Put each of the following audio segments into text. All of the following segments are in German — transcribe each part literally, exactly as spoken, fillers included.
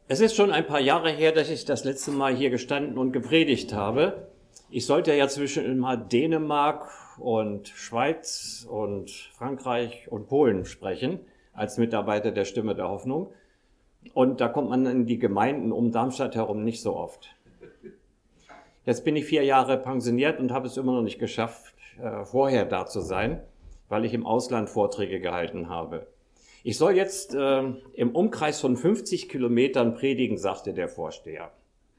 Es ist schon ein paar Jahre her, dass ich das letzte Mal hier gestanden und gepredigt habe. Ich sollte ja zwischen mal Dänemark und Schweiz und Frankreich und Polen sprechen, als Mitarbeiter der Stimme der Hoffnung. Und da kommt man in die Gemeinden um Darmstadt herum nicht so oft. Jetzt bin ich vier Jahre pensioniert und habe es immer noch nicht geschafft, äh, vorher da zu sein, weil ich im Ausland Vorträge gehalten habe. Ich soll jetzt äh, im Umkreis von fünfzig Kilometern predigen, sagte der Vorsteher.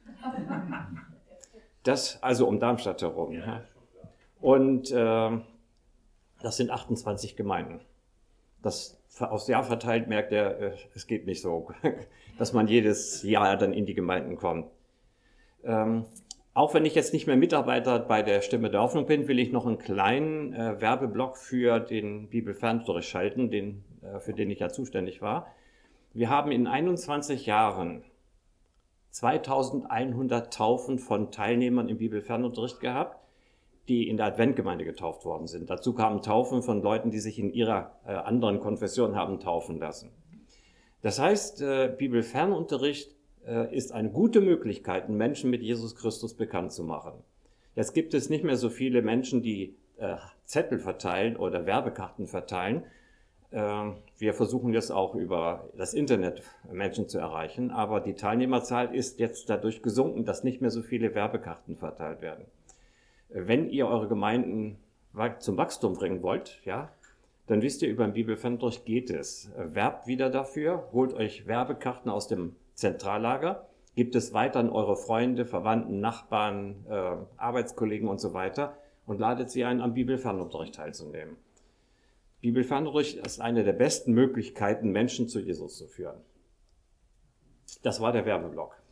Das also um Darmstadt herum. Ja. Und äh, das sind achtundzwanzig Gemeinden. Das aufs Jahr verteilt merkt er, äh, es geht nicht so, dass man jedes Jahr dann in die Gemeinden kommt. Ähm, Auch wenn ich jetzt nicht mehr Mitarbeiter bei der Stimme der Hoffnung bin, will ich noch einen kleinen äh, Werbeblock für den Bibelfernunterricht schalten, den, äh, für den ich ja zuständig war. Wir haben in einundzwanzig Jahren zweitausendeinhundert Taufen von Teilnehmern im Bibelfernunterricht gehabt, die in der Adventgemeinde getauft worden sind. Dazu kamen Taufen von Leuten, die sich in ihrer äh, anderen Konfession haben taufen lassen. Das heißt, äh, Bibelfernunterricht ist eine gute Möglichkeit, Menschen mit Jesus Christus bekannt zu machen. Jetzt gibt es nicht mehr so viele Menschen, die äh, Zettel verteilen oder Werbekarten verteilen. Äh, wir versuchen jetzt auch über das Internet Menschen zu erreichen, aber die Teilnehmerzahl ist jetzt dadurch gesunken, dass nicht mehr so viele Werbekarten verteilt werden. Wenn ihr eure Gemeinden zum Wachstum bringen wollt, ja, dann wisst ihr, über den Bibelfernunterricht geht es. Werbt wieder dafür, holt euch Werbekarten aus dem Zentrallager, gibt es weiter an eure Freunde, Verwandten, Nachbarn, äh, Arbeitskollegen und so weiter und ladet sie ein, am Bibelfernunterricht teilzunehmen. Bibelfernunterricht ist eine der besten Möglichkeiten, Menschen zu Jesus zu führen. Das war der Werbeblock.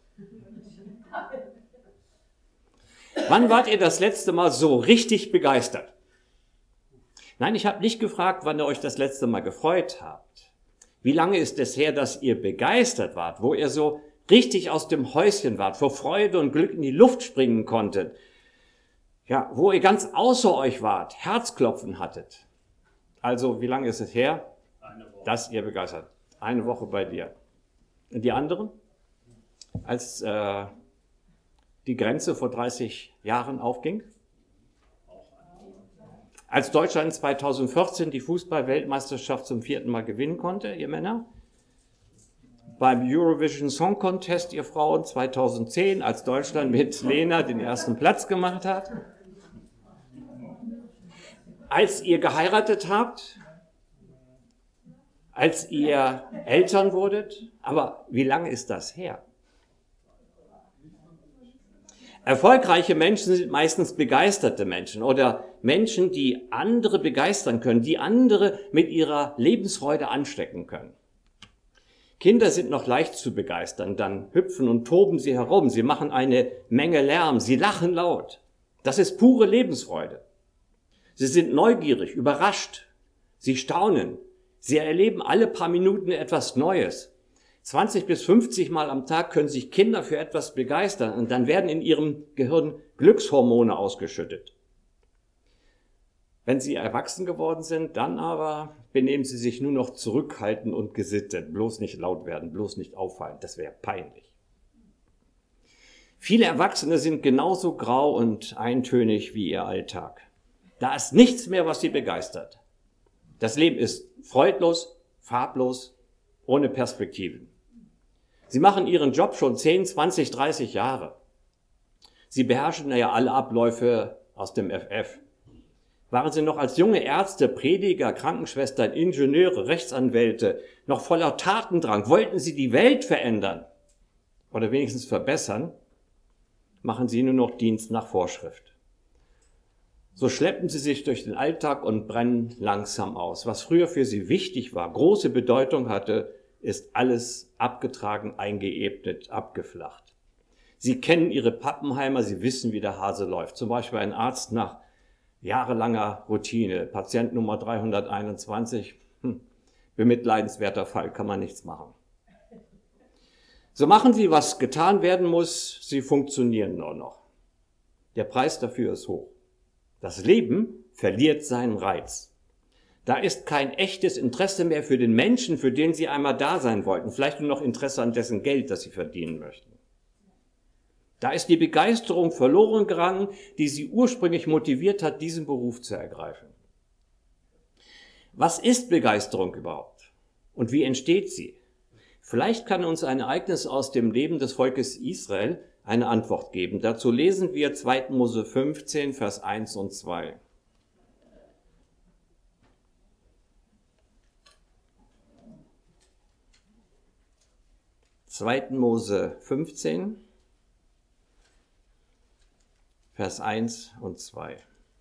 Wann wart ihr das letzte Mal so richtig begeistert? Nein, ich habe nicht gefragt, wann ihr euch das letzte Mal gefreut habt. Wie lange ist es her, dass ihr begeistert wart, wo ihr so richtig aus dem Häuschen wart, vor Freude und Glück in die Luft springen konntet? Ja, wo ihr ganz außer euch wart, Herzklopfen hattet. Also, wie lange ist es her, dass ihr begeistert? Eine Woche bei dir. Und die anderen? Als äh, die Grenze vor dreißig Jahren aufging? Als Deutschland zweitausendvierzehn die Fußball-Weltmeisterschaft zum vierten Mal gewinnen konnte, ihr Männer. Beim Eurovision Song Contest, ihr Frauen, zweitausendzehn, als Deutschland mit Lena den ersten Platz gemacht hat. Als ihr geheiratet habt. Als ihr Eltern wurdet. Aber wie lange ist das her? Erfolgreiche Menschen sind meistens begeisterte Menschen oder Menschen, die andere begeistern können, die andere mit ihrer Lebensfreude anstecken können. Kinder sind noch leicht zu begeistern, dann hüpfen und toben sie herum, sie machen eine Menge Lärm, sie lachen laut. Das ist pure Lebensfreude. Sie sind neugierig, überrascht, sie staunen, sie erleben alle paar Minuten etwas Neues. zwanzig bis fünfzig Mal am Tag können sich Kinder für etwas begeistern und dann werden in ihrem Gehirn Glückshormone ausgeschüttet. Wenn sie erwachsen geworden sind, dann aber benehmen sie sich nur noch zurückhaltend und gesittet. Bloß nicht laut werden, bloß nicht auffallen. Das wäre peinlich. Viele Erwachsene sind genauso grau und eintönig wie ihr Alltag. Da ist nichts mehr, was sie begeistert. Das Leben ist freudlos, farblos, ohne Perspektiven. Sie machen ihren Job schon zehn, zwanzig, dreißig Jahre. Sie beherrschen ja alle Abläufe aus dem F F. Waren sie noch als junge Ärzte, Prediger, Krankenschwestern, Ingenieure, Rechtsanwälte noch voller Tatendrang? Wollten sie die Welt verändern oder wenigstens verbessern? Machen sie nur noch Dienst nach Vorschrift. So schleppen sie sich durch den Alltag und brennen langsam aus. Was früher für sie wichtig war, große Bedeutung hatte, ist alles abgetragen, eingeebnet, abgeflacht. Sie kennen ihre Pappenheimer, sie wissen, wie der Hase läuft. Zum Beispiel ein Arzt nach jahrelanger Routine, Patient Nummer dreihunderteinundzwanzig, hm, bemitleidenswerter Fall, kann man nichts machen. So machen sie, was getan werden muss, sie funktionieren nur noch. Der Preis dafür ist hoch. Das Leben verliert seinen Reiz. Da ist kein echtes Interesse mehr für den Menschen, für den sie einmal da sein wollten. Vielleicht nur noch Interesse an dessen Geld, das sie verdienen möchten. Da ist die Begeisterung verloren gegangen, die sie ursprünglich motiviert hat, diesen Beruf zu ergreifen. Was ist Begeisterung überhaupt? Und wie entsteht sie? Vielleicht kann uns ein Ereignis aus dem Leben des Volkes Israel eine Antwort geben. Dazu lesen wir zweiter Mose fünfzehn, Vers eins und zwei. zweiter Mose fünfzehn, Vers eins und zwei.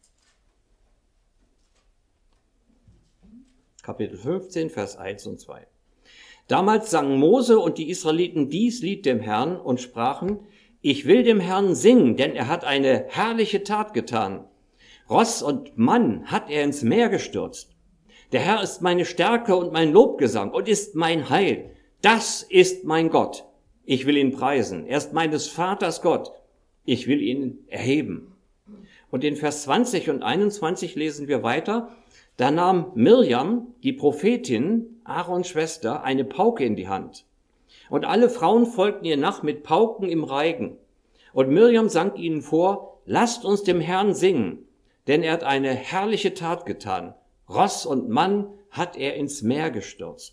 Kapitel fünfzehn, Vers eins und zwei. Damals sangen Mose und die Israeliten dies Lied dem Herrn und sprachen: Ich will dem Herrn singen, denn er hat eine herrliche Tat getan. Ross und Mann hat er ins Meer gestürzt. Der Herr ist meine Stärke und mein Lobgesang und ist mein Heil. Das ist mein Gott. Ich will ihn preisen. Er ist meines Vaters Gott. Ich will ihn erheben. Und in Vers zwanzig und einundzwanzig lesen wir weiter: Da nahm Mirjam, die Prophetin, Aarons Schwester, eine Pauke in die Hand. Und alle Frauen folgten ihr nach mit Pauken im Reigen. Und Mirjam sang ihnen vor: Lasst uns dem Herrn singen, denn er hat eine herrliche Tat getan. Ross und Mann hat er ins Meer gestürzt.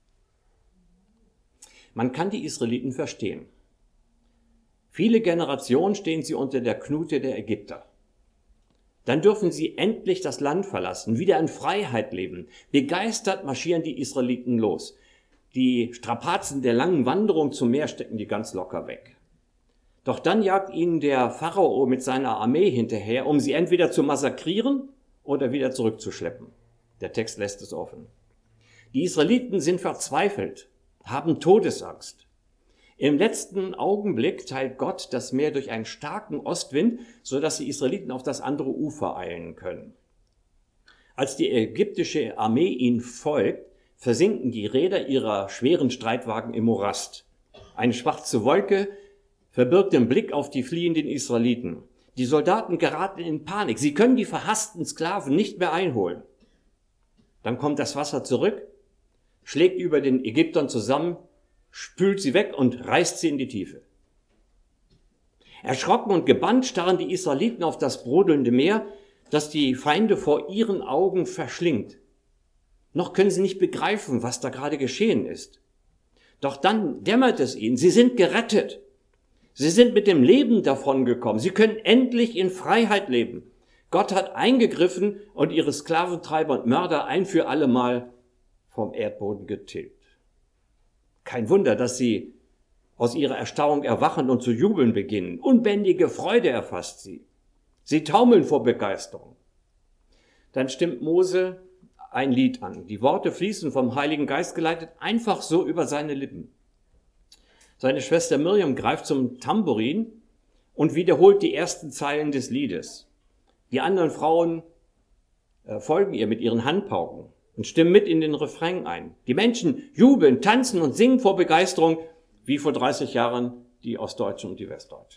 Man kann die Israeliten verstehen. Viele Generationen stehen sie unter der Knute der Ägypter. Dann dürfen sie endlich das Land verlassen, wieder in Freiheit leben. Begeistert marschieren die Israeliten los. Die Strapazen der langen Wanderung zum Meer stecken die ganz locker weg. Doch dann jagt ihnen der Pharao mit seiner Armee hinterher, um sie entweder zu massakrieren oder wieder zurückzuschleppen. Der Text lässt es offen. Die Israeliten sind verzweifelt, haben Todesangst. Im letzten Augenblick teilt Gott das Meer durch einen starken Ostwind, sodass die Israeliten auf das andere Ufer eilen können. Als die ägyptische Armee ihnen folgt, versinken die Räder ihrer schweren Streitwagen im Morast. Eine schwarze Wolke verbirgt den Blick auf die fliehenden Israeliten. Die Soldaten geraten in Panik. Sie können die verhassten Sklaven nicht mehr einholen. Dann kommt das Wasser zurück, schlägt über den Ägyptern zusammen, spült sie weg und reißt sie in die Tiefe. Erschrocken und gebannt starren die Israeliten auf das brodelnde Meer, das die Feinde vor ihren Augen verschlingt. Noch können sie nicht begreifen, was da gerade geschehen ist. Doch dann dämmert es ihnen, sie sind gerettet. Sie sind mit dem Leben davongekommen. Sie können endlich in Freiheit leben. Gott hat eingegriffen und ihre Sklaventreiber und Mörder ein für alle Mal vom Erdboden getilgt. Kein Wunder, dass sie aus ihrer Erstarrung erwachen und zu jubeln beginnen. Unbändige Freude erfasst sie. Sie taumeln vor Begeisterung. Dann stimmt Mose ein Lied an. Die Worte fließen vom Heiligen Geist geleitet einfach so über seine Lippen. Seine Schwester Mirjam greift zum Tambourin und wiederholt die ersten Zeilen des Liedes. Die anderen Frauen äh, folgen ihr mit ihren Handpauken und stimmen mit in den Refrain ein. Die Menschen jubeln, tanzen und singen vor Begeisterung, wie vor dreißig Jahren die Ostdeutschen und die Westdeutschen.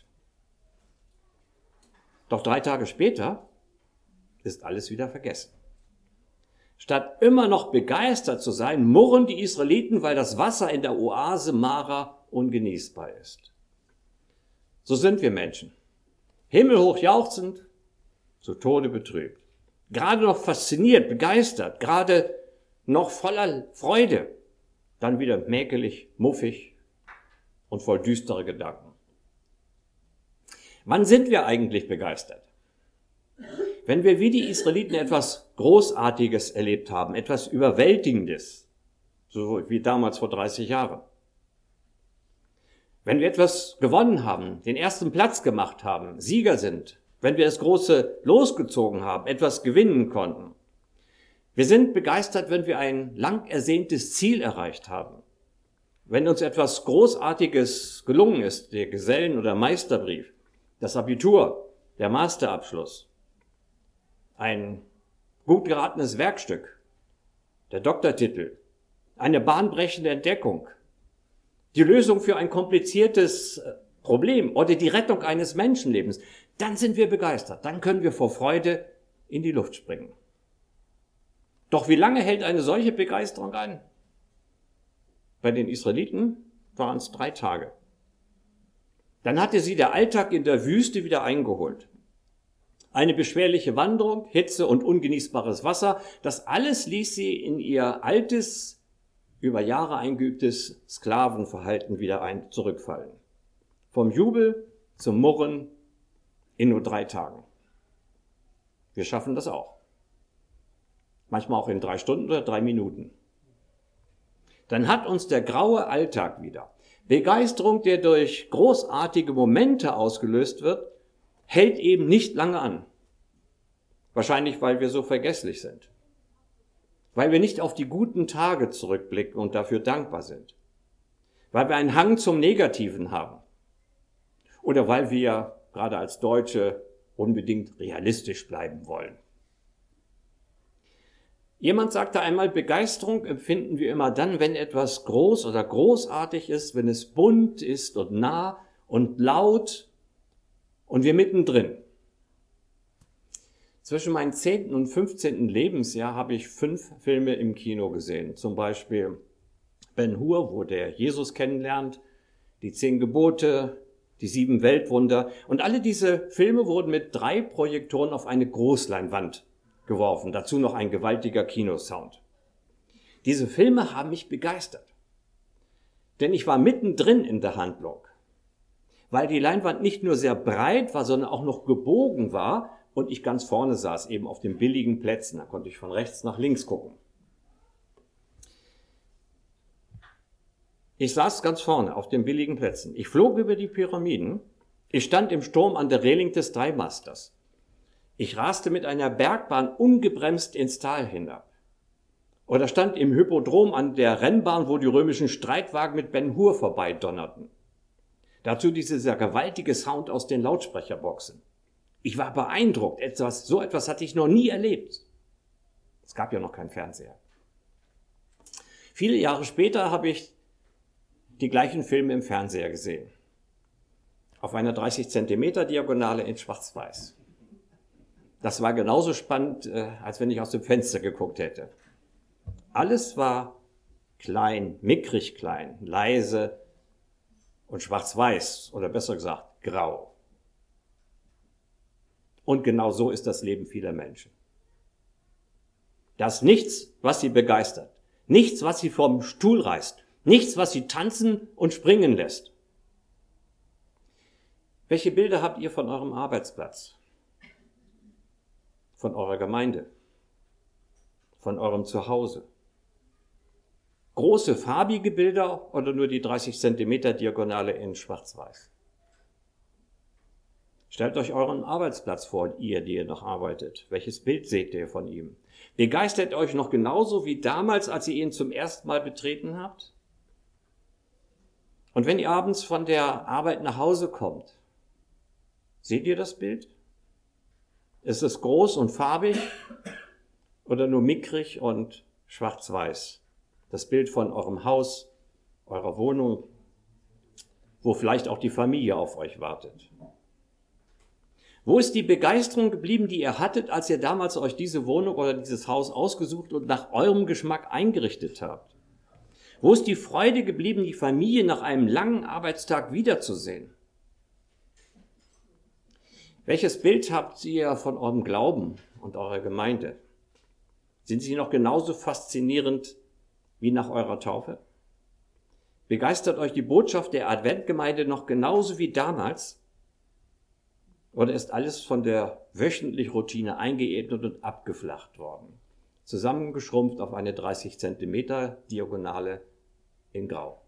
Doch drei Tage später ist alles wieder vergessen. Statt immer noch begeistert zu sein, murren die Israeliten, weil das Wasser in der Oase Mara ungenießbar ist. So sind wir Menschen. Himmelhoch jauchzend, zu Tode betrübt. Gerade noch fasziniert, begeistert, gerade noch voller Freude, dann wieder mäkelig, muffig und voll düsterer Gedanken. Wann sind wir eigentlich begeistert? Wenn wir wie die Israeliten etwas Großartiges erlebt haben, etwas Überwältigendes, so wie damals vor dreißig Jahren. Wenn wir etwas gewonnen haben, den ersten Platz gemacht haben, Sieger sind, wenn wir das große losgezogen haben, etwas gewinnen konnten. Wir sind begeistert, wenn wir ein lang ersehntes Ziel erreicht haben. Wenn uns etwas Großartiges gelungen ist, der Gesellen- oder Meisterbrief, das Abitur, der Masterabschluss, ein gut geratenes Werkstück, der Doktortitel, eine bahnbrechende Entdeckung, die Lösung für ein kompliziertes Problem oder die Rettung eines Menschenlebens, dann sind wir begeistert. Dann können wir vor Freude in die Luft springen. Doch wie lange hält eine solche Begeisterung an? Bei den Israeliten waren es drei Tage. Dann hatte sie der Alltag in der Wüste wieder eingeholt. Eine beschwerliche Wanderung, Hitze und ungenießbares Wasser, das alles ließ sie in ihr altes, über Jahre eingeübtes Sklavenverhalten wieder ein, zurückfallen. Vom Jubel zum Murren in nur drei Tagen. Wir schaffen das auch. Manchmal auch in drei Stunden oder drei Minuten. Dann hat uns der graue Alltag wieder. Begeisterung, der durch großartige Momente ausgelöst wird, hält eben nicht lange an. Wahrscheinlich, weil wir so vergesslich sind. Weil wir nicht auf die guten Tage zurückblicken und dafür dankbar sind. Weil wir einen Hang zum Negativen haben. Oder weil wir, gerade als Deutsche, unbedingt realistisch bleiben wollen. Jemand sagte einmal, Begeisterung empfinden wir immer dann, wenn etwas groß oder großartig ist, wenn es bunt ist und nah und laut und wir mittendrin. Zwischen meinem zehnten und fünfzehnten Lebensjahr habe ich fünf Filme im Kino gesehen. Zum Beispiel Ben-Hur, wo der Jesus kennenlernt, die Zehn Gebote, die Sieben Weltwunder. Und alle diese Filme wurden mit drei Projektoren auf eine Großleinwand geworfen. Dazu noch ein gewaltiger Kinosound. Diese Filme haben mich begeistert. Denn ich war mittendrin in der Handlung. Weil die Leinwand nicht nur sehr breit war, sondern auch noch gebogen war und ich ganz vorne saß, eben auf den billigen Plätzen. Da konnte ich von rechts nach links gucken. Ich saß ganz vorne auf den billigen Plätzen. Ich flog über die Pyramiden. Ich stand im Sturm an der Reling des Dreimasters. Ich raste mit einer Bergbahn ungebremst ins Tal hinab. Oder stand im Hippodrom an der Rennbahn, wo die römischen Streitwagen mit Ben-Hur vorbeidonnerten. Dazu dieser gewaltige Sound aus den Lautsprecherboxen. Ich war beeindruckt. Etwas, so etwas hatte ich noch nie erlebt. Es gab ja noch keinen Fernseher. Viele Jahre später habe ich die gleichen Filme im Fernseher gesehen. Auf einer dreißig Zentimeter Diagonale in Schwarz-Weiß. Das war genauso spannend, als wenn ich aus dem Fenster geguckt hätte. Alles war klein, mickrig klein, leise und schwarz-weiß oder besser gesagt grau. Und genau so ist das Leben vieler Menschen. Da ist nichts, was sie begeistert, nichts, was sie vom Stuhl reißt, nichts, was sie tanzen und springen lässt. Welche Bilder habt ihr von eurem Arbeitsplatz? Von eurer Gemeinde, von eurem Zuhause. Große farbige Bilder oder nur die dreißig Zentimeter Diagonale in Schwarz-Weiß? Stellt euch euren Arbeitsplatz vor, ihr, die ihr noch arbeitet. Welches Bild seht ihr von ihm? Begeistert euch noch genauso wie damals, als ihr ihn zum ersten Mal betreten habt? Und wenn ihr abends von der Arbeit nach Hause kommt, seht ihr das Bild? Ist es groß und farbig oder nur mickrig und schwarz-weiß? Das Bild von eurem Haus, eurer Wohnung, wo vielleicht auch die Familie auf euch wartet. Wo ist die Begeisterung geblieben, die ihr hattet, als ihr damals euch diese Wohnung oder dieses Haus ausgesucht und nach eurem Geschmack eingerichtet habt? Wo ist die Freude geblieben, die Familie nach einem langen Arbeitstag wiederzusehen? Welches Bild habt ihr von eurem Glauben und eurer Gemeinde? Sind sie noch genauso faszinierend wie nach eurer Taufe? Begeistert euch die Botschaft der Adventgemeinde noch genauso wie damals? Oder ist alles von der wöchentlichen Routine eingeebnet und abgeflacht worden? Zusammengeschrumpft auf eine dreißig Zentimeter Diagonale in Grau.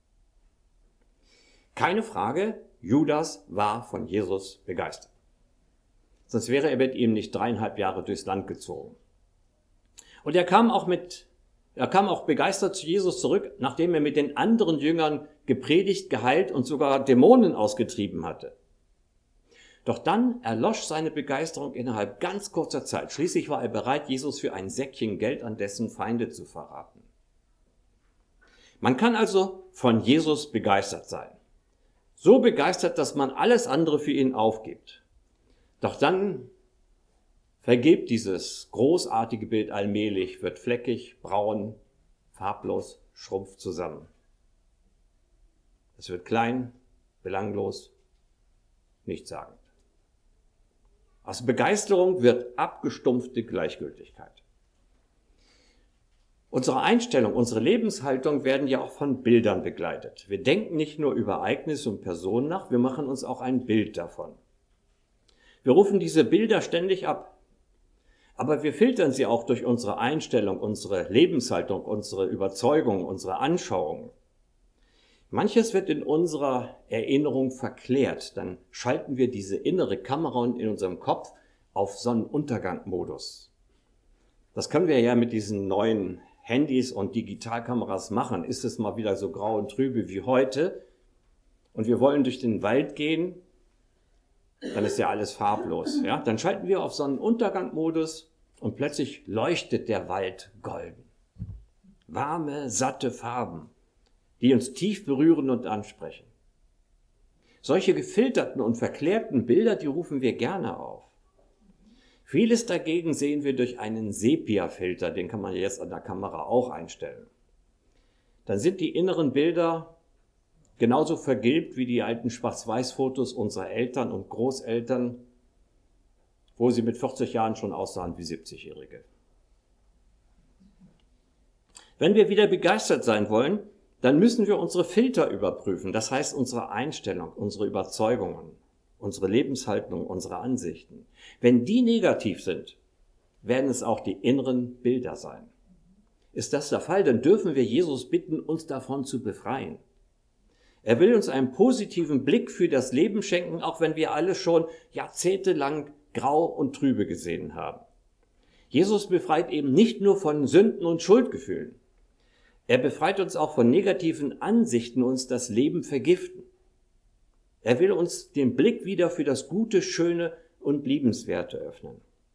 Keine Frage, Judas war von Jesus begeistert. Sonst wäre er mit ihm nicht dreieinhalb Jahre durchs Land gezogen. Und er kam auch mit, er kam auch begeistert zu Jesus zurück, nachdem er mit den anderen Jüngern gepredigt, geheilt und sogar Dämonen ausgetrieben hatte. Doch dann erlosch seine Begeisterung innerhalb ganz kurzer Zeit. Schließlich war er bereit, Jesus für ein Säckchen Geld an dessen Feinde zu verraten. Man kann also von Jesus begeistert sein. So begeistert, dass man alles andere für ihn aufgibt. Doch dann vergebt dieses großartige Bild allmählich, wird fleckig, braun, farblos, schrumpft zusammen. Es wird klein, belanglos, nichtssagend. Aus Begeisterung wird abgestumpfte Gleichgültigkeit. Unsere Einstellung, unsere Lebenshaltung werden ja auch von Bildern begleitet. Wir denken nicht nur über Ereignisse und Personen nach, wir machen uns auch ein Bild davon. Wir rufen diese Bilder ständig ab, aber wir filtern sie auch durch unsere Einstellung, unsere Lebenshaltung, unsere Überzeugung, unsere Anschauung. Manches wird in unserer Erinnerung verklärt, dann schalten wir diese innere Kamera in unserem Kopf auf Sonnenuntergang-Modus. Das können wir ja mit diesen neuen Handys und Digitalkameras machen. Ist es mal wieder so grau und trübe wie heute und wir wollen durch den Wald gehen, dann ist ja alles farblos. Ja? Dann schalten wir auf Sonnenuntergang-Modus und plötzlich leuchtet der Wald golden. Warme, satte Farben, die uns tief berühren und ansprechen. Solche gefilterten und verklärten Bilder, die rufen wir gerne auf. Vieles dagegen sehen wir durch einen Sepia-Filter, den kann man jetzt an der Kamera auch einstellen. Dann sind die inneren Bilder genauso vergilbt wie die alten Schwarz-Weiß-Fotos unserer Eltern und Großeltern, wo sie mit vierzig Jahren schon aussahen wie siebzigjährige. Wenn wir wieder begeistert sein wollen, dann müssen wir unsere Filter überprüfen, das heißt unsere Einstellung, unsere Überzeugungen, unsere Lebenshaltung, unsere Ansichten. Wenn die negativ sind, werden es auch die inneren Bilder sein. Ist das der Fall, dann dürfen wir Jesus bitten, uns davon zu befreien. Er will uns einen positiven Blick für das Leben schenken, auch wenn wir alle schon jahrzehntelang grau und trübe gesehen haben. Jesus befreit eben nicht nur von Sünden und Schuldgefühlen. Er befreit uns auch von negativen Ansichten, uns das Leben vergiften. Er will uns den Blick wieder für das Gute, Schöne und Liebenswerte öffnen.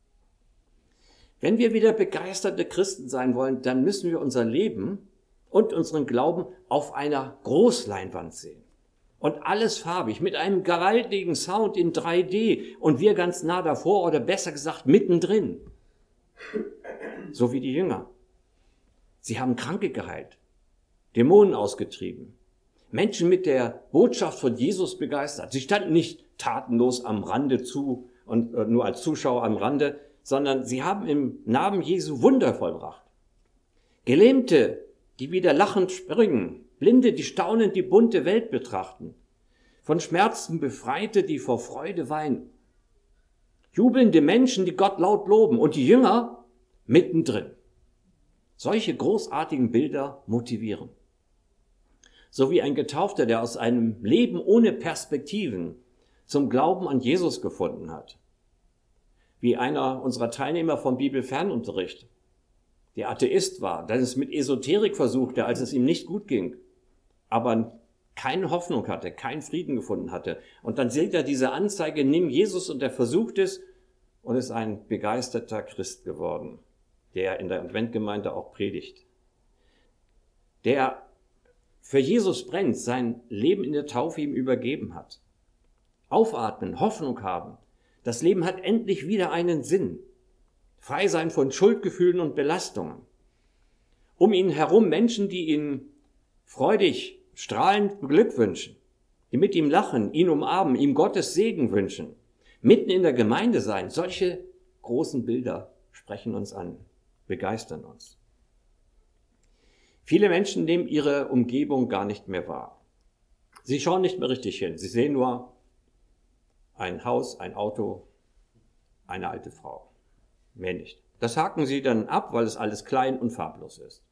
Wenn wir wieder begeisterte Christen sein wollen, dann müssen wir unser Leben und unseren Glauben auf einer Großleinwand sehen. Und alles farbig, mit einem gewaltigen Sound in drei D und wir ganz nah davor oder besser gesagt mittendrin. So wie die Jünger. Sie haben Kranke geheilt, Dämonen ausgetrieben, Menschen mit der Botschaft von Jesus begeistert. Sie standen nicht tatenlos am Rande zu und äh, nur als Zuschauer am Rande, sondern sie haben im Namen Jesu Wunder vollbracht. Gelähmte, die wieder lachend springen, Blinde, die staunend die bunte Welt betrachten, von Schmerzen Befreite, die vor Freude weinen, jubelnde Menschen, die Gott laut loben und die Jünger mittendrin. Solche großartigen Bilder motivieren. So wie ein Getaufter, der aus einem Leben ohne Perspektiven zum Glauben an Jesus gefunden hat. Wie einer unserer Teilnehmer vom Bibelfernunterricht, der Atheist war, der es mit Esoterik versuchte, als es ihm nicht gut ging, aber keine Hoffnung hatte, keinen Frieden gefunden hatte. Und dann sieht er diese Anzeige, nimm Jesus, und er versucht es und ist ein begeisterter Christ geworden, der in der Adventgemeinde auch predigt. Der für Jesus brennt, sein Leben in der Taufe ihm übergeben hat. Aufatmen, Hoffnung haben. Das Leben hat endlich wieder einen Sinn. Frei sein von Schuldgefühlen und Belastungen. Um ihn herum Menschen, die ihn freudig, strahlend beglückwünschen, die mit ihm lachen, ihn umarmen, ihm Gottes Segen wünschen. Mitten in der Gemeinde sein. Solche großen Bilder sprechen uns an, begeistern uns. Viele Menschen nehmen ihre Umgebung gar nicht mehr wahr. Sie schauen nicht mehr richtig hin. Sie sehen nur ein Haus, ein Auto, eine alte Frau. Mehr nicht. Das haken sie dann ab, weil es alles klein und farblos ist.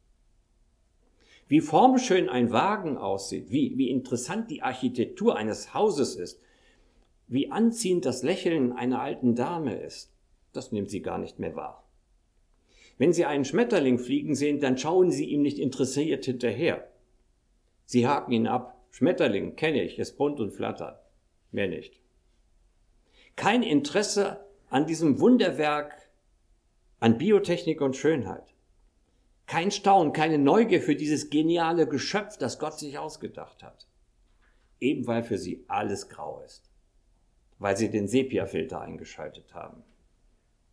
Wie formschön ein Wagen aussieht, wie, wie interessant die Architektur eines Hauses ist, wie anziehend das Lächeln einer alten Dame ist, das nehmen sie gar nicht mehr wahr. Wenn Sie einen Schmetterling fliegen sehen, dann schauen Sie ihm nicht interessiert hinterher. Sie haken ihn ab. Schmetterling, kenne ich, ist bunt und flattert. Mehr nicht. Kein Interesse an diesem Wunderwerk, an Biotechnik und Schönheit. Kein Staunen, keine Neugier für dieses geniale Geschöpf, das Gott sich ausgedacht hat. Eben weil für sie alles grau ist. Weil sie den Sepia-Filter eingeschaltet haben.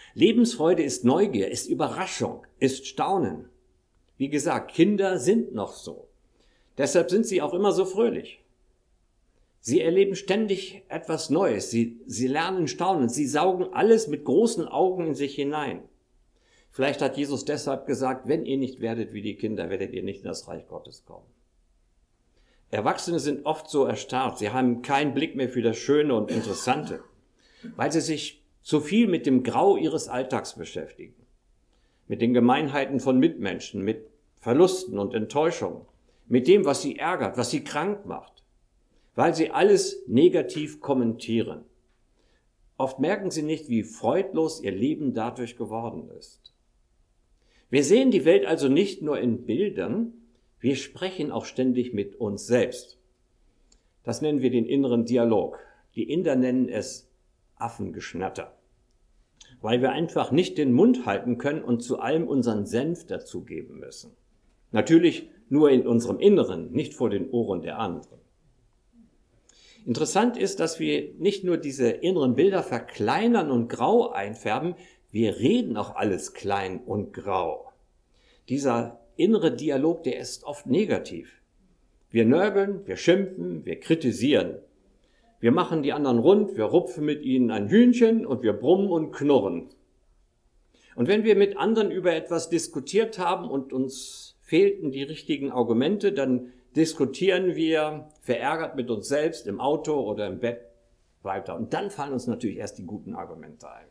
Lebensfreude ist Neugier, ist Überraschung, ist Staunen. Wie gesagt, Kinder sind noch so. Deshalb sind sie auch immer so fröhlich. Sie erleben ständig etwas Neues. Sie, sie lernen staunen. Sie saugen alles mit großen Augen in sich hinein. Vielleicht hat Jesus deshalb gesagt, wenn ihr nicht werdet wie die Kinder, werdet ihr nicht in das Reich Gottes kommen. Erwachsene sind oft so erstarrt. Sie haben keinen Blick mehr für das Schöne und Interessante, weil sie sich zu viel mit dem Grau ihres Alltags beschäftigen. Mit den Gemeinheiten von Mitmenschen, mit Verlusten und Enttäuschungen, mit dem, was sie ärgert, was sie krank macht, weil sie alles negativ kommentieren. Oft merken sie nicht, wie freudlos ihr Leben dadurch geworden ist. Wir sehen die Welt also nicht nur in Bildern, wir sprechen auch ständig mit uns selbst. Das nennen wir den inneren Dialog. Die Inder nennen es Affengeschnatter, weil wir einfach nicht den Mund halten können und zu allem unseren Senf dazugeben müssen. Natürlich nur in unserem Inneren, nicht vor den Ohren der anderen. Interessant ist, dass wir nicht nur diese inneren Bilder verkleinern und grau einfärben, wir reden auch alles klein und grau. Dieser innere Dialog, der ist oft negativ. Wir nörgeln, wir schimpfen, wir kritisieren. Wir machen die anderen rund, wir rupfen mit ihnen ein Hühnchen und wir brummen und knurren. Und wenn wir mit anderen über etwas diskutiert haben und uns fehlten die richtigen Argumente, dann diskutieren wir verärgert mit uns selbst im Auto oder im Bett weiter. Und dann fallen uns natürlich erst die guten Argumente ein.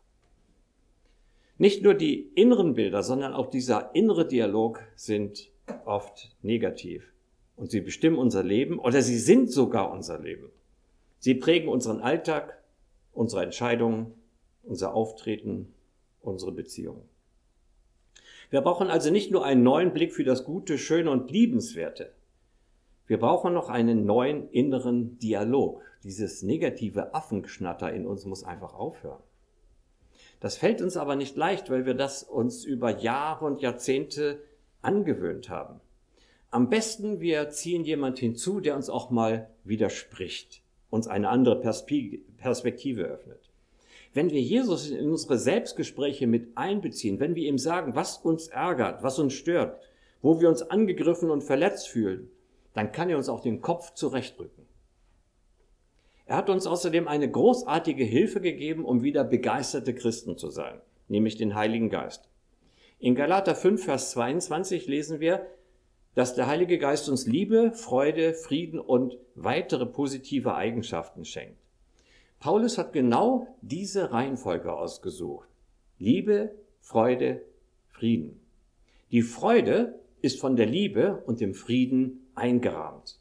Nicht nur die inneren Bilder, sondern auch dieser innere Dialog sind oft negativ. Und sie bestimmen unser Leben oder sie sind sogar unser Leben. Sie prägen unseren Alltag, unsere Entscheidungen, unser Auftreten, unsere Beziehungen. Wir brauchen also nicht nur einen neuen Blick für das Gute, Schöne und Liebenswerte. Wir brauchen noch einen neuen inneren Dialog. Dieses negative Affengeschnatter in uns muss einfach aufhören. Das fällt uns aber nicht leicht, weil wir das uns über Jahre und Jahrzehnte angewöhnt haben. Am besten, wir ziehen jemand hinzu, der uns auch mal widerspricht, uns eine andere Perspektive öffnet. Wenn wir Jesus in unsere Selbstgespräche mit einbeziehen, wenn wir ihm sagen, was uns ärgert, was uns stört, wo wir uns angegriffen und verletzt fühlen, dann kann er uns auch den Kopf zurechtrücken. Er hat uns außerdem eine großartige Hilfe gegeben, um wieder begeisterte Christen zu sein, nämlich den Heiligen Geist. In Galater fünf, Vers zweiundzwanzig lesen wir, dass der Heilige Geist uns Liebe, Freude, Frieden und weitere positive Eigenschaften schenkt. Paulus hat genau diese Reihenfolge ausgesucht. Liebe, Freude, Frieden. Die Freude ist von der Liebe und dem Frieden eingerahmt.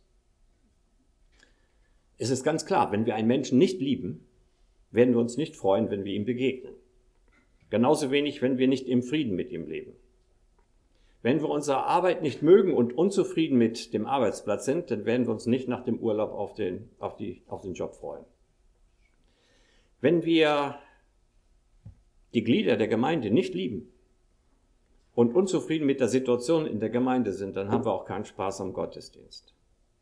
Es ist ganz klar, wenn wir einen Menschen nicht lieben, werden wir uns nicht freuen, wenn wir ihm begegnen. Genauso wenig, wenn wir nicht im Frieden mit ihm leben. Wenn wir unsere Arbeit nicht mögen und unzufrieden mit dem Arbeitsplatz sind, dann werden wir uns nicht nach dem Urlaub auf den, auf die, auf den Job freuen. Wenn wir die Glieder der Gemeinde nicht lieben und unzufrieden mit der Situation in der Gemeinde sind, dann haben wir auch keinen Spaß am Gottesdienst.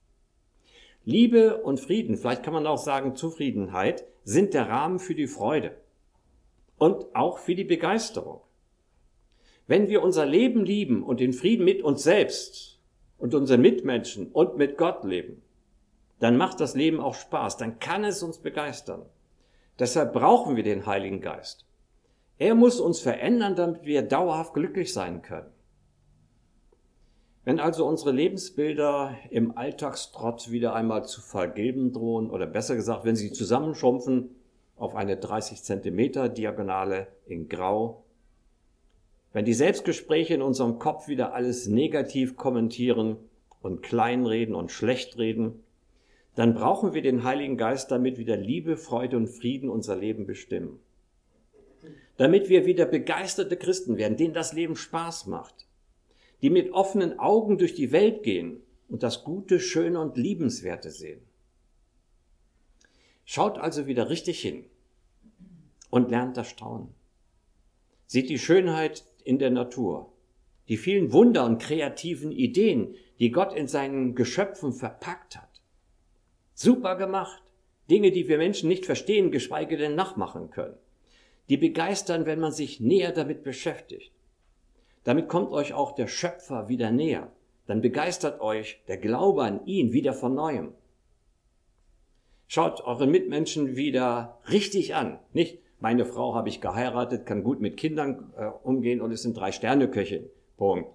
Liebe und Frieden, vielleicht kann man auch sagen Zufriedenheit, sind der Rahmen für die Freude und auch für die Begeisterung. Wenn wir unser Leben lieben und den Frieden mit uns selbst und unseren Mitmenschen und mit Gott leben, dann macht das Leben auch Spaß, dann kann es uns begeistern. Deshalb brauchen wir den Heiligen Geist. Er muss uns verändern, damit wir dauerhaft glücklich sein können. Wenn also unsere Lebensbilder im Alltagstrott wieder einmal zu vergilben drohen, oder besser gesagt, wenn sie zusammenschrumpfen auf eine dreißig Zentimeter Diagonale in Grau, wenn die Selbstgespräche in unserem Kopf wieder alles negativ kommentieren und kleinreden und schlecht reden, dann brauchen wir den Heiligen Geist, damit wieder Liebe, Freude und Frieden unser Leben bestimmen. Damit wir wieder begeisterte Christen werden, denen das Leben Spaß macht, die mit offenen Augen durch die Welt gehen und das Gute, Schöne und Liebenswerte sehen. Schaut also wieder richtig hin und lernt das Staunen. Seht die Schönheit in der Natur, die vielen Wunder und kreativen Ideen, die Gott in seinen Geschöpfen verpackt hat. Super gemacht, Dinge, die wir Menschen nicht verstehen, geschweige denn nachmachen können. die begeistern, wenn man sich näher damit beschäftigt. Damit kommt euch auch der Schöpfer wieder näher. Dann begeistert euch der Glaube an ihn wieder von Neuem. Schaut eure Mitmenschen wieder richtig an. Nicht, meine Frau habe ich geheiratet, kann gut mit Kindern äh, umgehen und es sind drei Sterneköche. Punkt.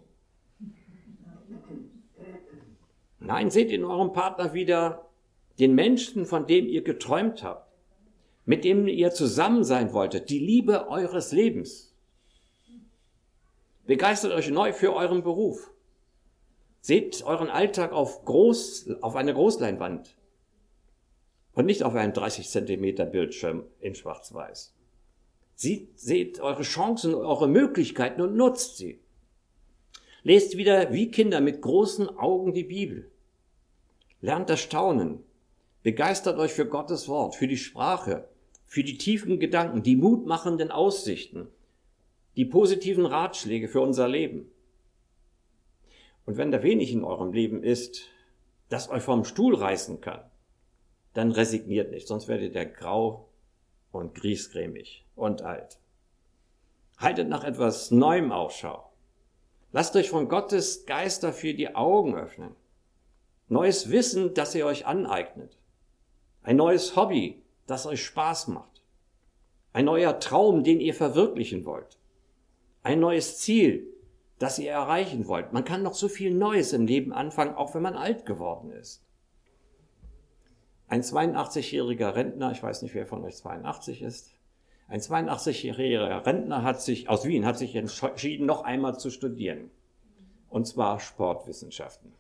Nein, seht in eurem Partner wieder den Menschen, von dem ihr geträumt habt, mit dem ihr zusammen sein wolltet, die Liebe eures Lebens. Begeistert euch neu für euren Beruf. Seht euren Alltag auf, groß, auf einer Großleinwand und nicht auf einem dreißig Zentimeter Bildschirm in Schwarz-Weiß. Seht, seht eure Chancen, eure Möglichkeiten und nutzt sie. Lest wieder wie Kinder mit großen Augen die Bibel. Lernt das Staunen. Begeistert euch für Gottes Wort, für die Sprache, für die tiefen Gedanken, die mutmachenden Aussichten, die positiven Ratschläge für unser Leben. Und wenn da wenig in eurem Leben ist, das euch vom Stuhl reißen kann, dann resigniert nicht, sonst werdet ihr grau und griesgrämig und alt. Haltet nach etwas Neuem Ausschau. Lasst euch von Gottes Geist dafür die Augen öffnen. Neues Wissen, das ihr euch aneignet. Ein neues Hobby, das euch Spaß macht. Ein neuer Traum, den ihr verwirklichen wollt. Ein neues Ziel, das ihr erreichen wollt. Man kann noch so viel Neues im Leben anfangen, auch wenn man alt geworden ist. Ein zweiundachtzigjähriger Rentner, ich weiß nicht, wer von euch zweiundachtzig ist, ein zweiundachtzigjähriger Rentner hat sich, aus Wien hat sich entschieden, noch einmal zu studieren. Und zwar Sportwissenschaften.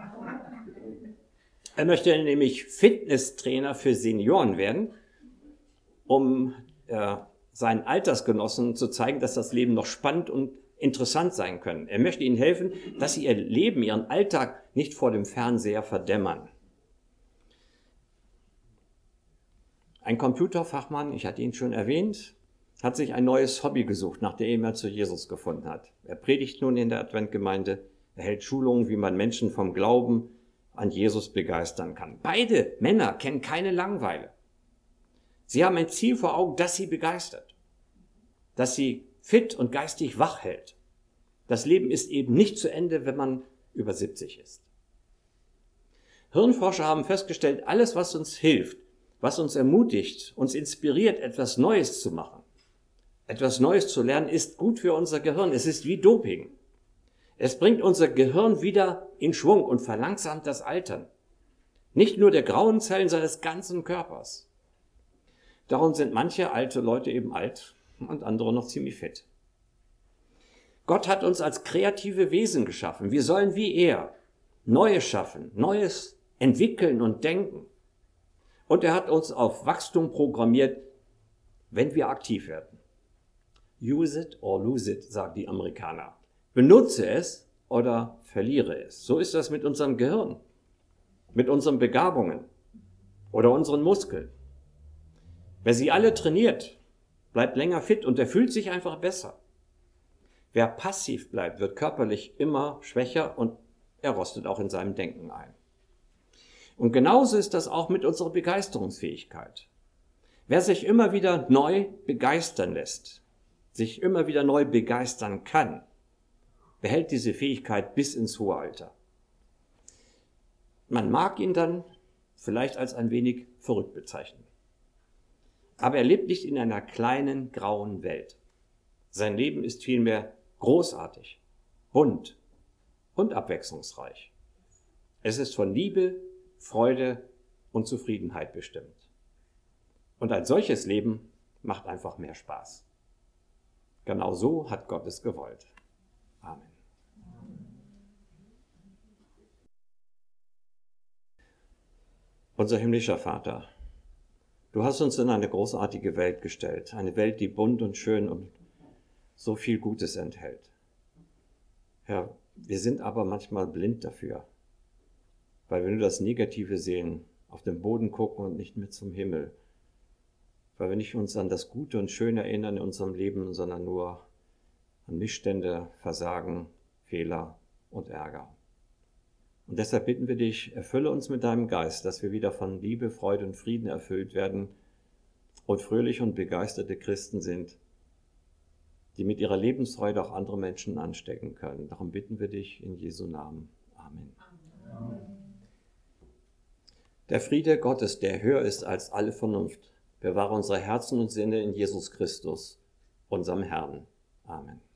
Er möchte nämlich Fitnesstrainer für Senioren werden, um äh, seinen Altersgenossen zu zeigen, dass das Leben noch spannend und interessant sein kann. Er möchte ihnen helfen, dass sie ihr Leben, ihren Alltag nicht vor dem Fernseher verdämmern. Ein Computerfachmann, ich hatte ihn schon erwähnt, hat sich ein neues Hobby gesucht, nachdem er zu Jesus gefunden hat. Er predigt nun in der Adventgemeinde, er hält Schulungen, wie man Menschen vom Glauben an Jesus begeistern kann. Beide Männer kennen keine Langeweile. Sie haben ein Ziel vor Augen, das sie begeistert, das sie fit und geistig wach hält. Das Leben ist eben nicht zu Ende, wenn man über siebzig ist. Hirnforscher haben festgestellt, alles, was uns hilft, was uns ermutigt, uns inspiriert, etwas Neues zu machen, etwas Neues zu lernen, ist gut für unser Gehirn. Es ist wie Doping. Es bringt unser Gehirn wieder in Schwung und verlangsamt das Altern. Nicht nur der grauen Zellen, sondern des ganzen Körpers. Darum sind manche alte Leute eben alt und andere noch ziemlich fit. Gott hat uns als kreative Wesen geschaffen. Wir sollen wie er Neues schaffen, Neues entwickeln und denken. Und er hat uns auf Wachstum programmiert, wenn wir aktiv werden. Use it or lose it, sagen die Amerikaner. Benutze es oder verliere es. So ist das mit unserem Gehirn, mit unseren Begabungen oder unseren Muskeln. Wer sie alle trainiert, bleibt länger fit und er fühlt sich einfach besser. Wer passiv bleibt, wird körperlich immer schwächer und er rostet auch in seinem Denken ein. Und genauso ist das auch mit unserer Begeisterungsfähigkeit. Wer sich immer wieder neu begeistern lässt, sich immer wieder neu begeistern kann, behält diese Fähigkeit bis ins hohe Alter. Man mag ihn dann vielleicht als ein wenig verrückt bezeichnen. Aber er lebt nicht in einer kleinen, grauen Welt. Sein Leben ist vielmehr großartig, bunt und abwechslungsreich. Es ist von Liebe, Freude und Zufriedenheit bestimmt. Und ein solches Leben macht einfach mehr Spaß. Genau so hat Gott es gewollt. Amen. Unser himmlischer Vater, du hast uns in eine großartige Welt gestellt, eine Welt, die bunt und schön und so viel Gutes enthält. Herr, wir sind aber manchmal blind dafür, weil wir nur das Negative sehen, auf den Boden gucken und nicht mit zum Himmel, weil wir nicht uns an das Gute und Schöne erinnern in unserem Leben, sondern nur an Missstände, Versagen, Fehler und Ärger. Und deshalb bitten wir dich, erfülle uns mit deinem Geist, dass wir wieder von Liebe, Freude und Frieden erfüllt werden und fröhliche und begeisterte Christen sind, die mit ihrer Lebensfreude auch andere Menschen anstecken können. Darum bitten wir dich in Jesu Namen. Amen. Amen. Der Friede Gottes, der höher ist als alle Vernunft, bewahre unsere Herzen und Sinne in Jesus Christus, unserem Herrn. Amen.